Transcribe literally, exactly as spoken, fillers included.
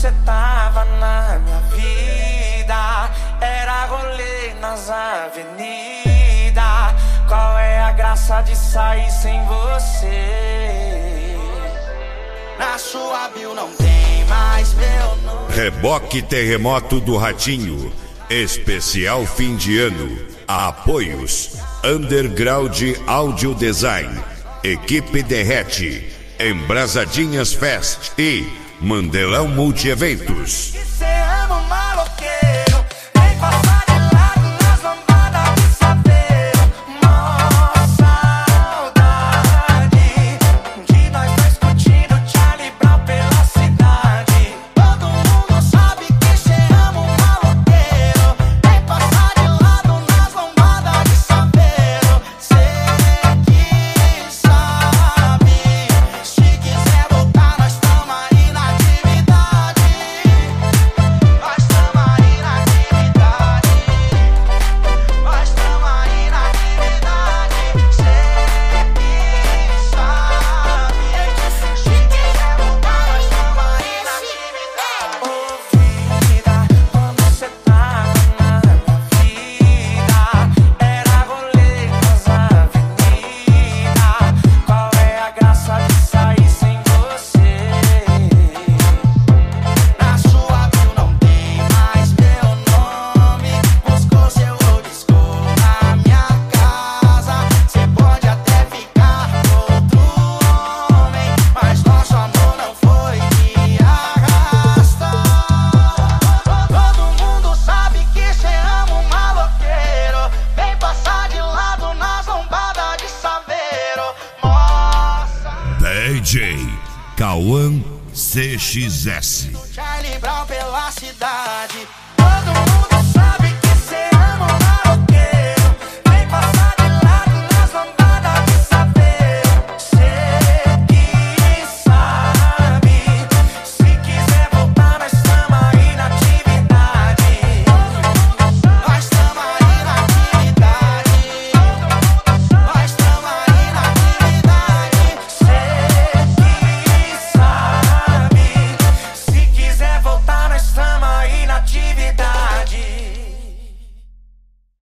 cê tava na minha vida, era rolê nas avenidas. Qual é a graça de sair sem você? Na sua bio não tem mais meu nome. Reboque Terremoto do Ratinho, especial fim de ano. Apoios Underground Audio Design, Equipe Derrete, Embrasadinhas Fest e Mandelão Multieventos. D J Cauã C X S. Charlie Brown pela cidade.